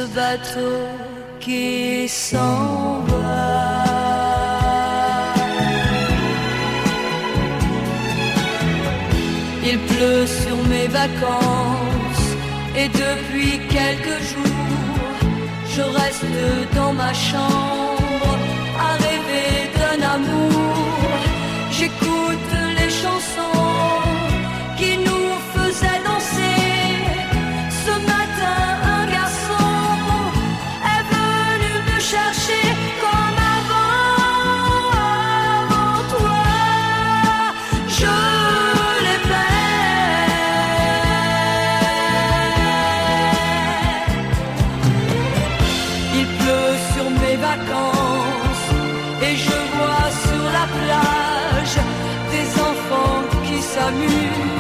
bateau qui s'en va. Il pleut sur mes vacances et depuis quelques jours, je reste dans ma chambre à rêver d'un amour. J'écoute les chansons qui nous faisaient danser. Ce matin, un garçon est venu me chercher comme avant toi. Je vacances et je vois sur la plage des enfants qui s'amusent.